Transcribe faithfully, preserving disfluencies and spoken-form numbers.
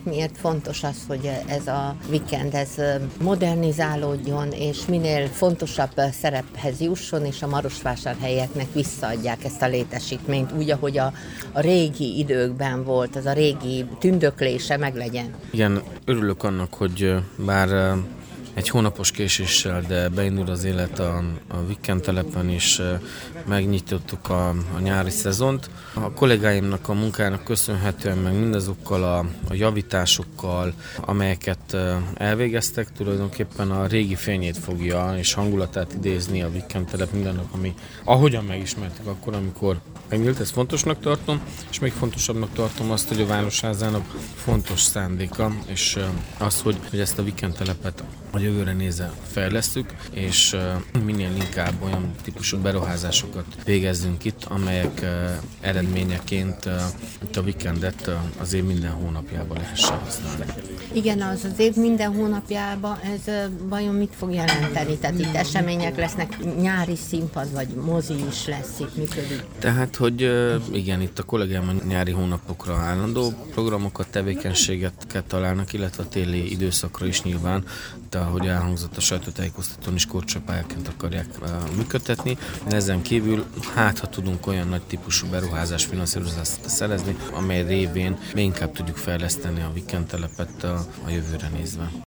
miért fontos az, hogy ez a weekend ez modernizálódjon, és minél fontosabb szerephez jusson, és a marosvásárhelyieknek visszaadják ezt a létesítményt, úgy, ahogy a, a régi időkben volt, az a régi tündöklése meglegyen. Igen, örülök annak, hogy bár egy hónapos késéssel, de beindul az élet a, a weekend telepen, és megnyitottuk a, a nyári szezont. A kollégáimnak a munkának köszönhetően, meg mindazokkal a, a javításokkal, amelyeket elvégeztek, tulajdonképpen a régi fényét fogja és hangulatát idézni a weekend telep mindennek, ami ahogyan megismertük akkor, amikor megnyílt, ezt fontosnak tartom, és még fontosabbnak tartom azt, hogy a Városházának fontos szándéka, és az, hogy, hogy ezt a weekend telepet a jövőre nézve fejlesztjük, és minél inkább olyan típusú beruházásokat végezzünk itt, amelyek eredményeként a weekendet az év minden hónapjában lehessen használni. Igen, az az év minden hónapjában ez vajon mit fog jelenteni? Tehát itt események lesznek, nyári színpad, vagy mozi is lesz itt, működik? Tehát, hogy igen, itt a kollégám a nyári hónapokra állandó programokat, tevékenységet találnak, illetve a téli időszakra is nyilván, de ahogy elhangzott, a sajtótájékoztatón is korcsapályáként akarják működtetni, de ezen kívül hát, ha tudunk olyan nagy típusú beruházás finanszírozást szerezni, amely révén még inkább tudjuk fejleszteni a weekend telepet a, a jövőre nézve.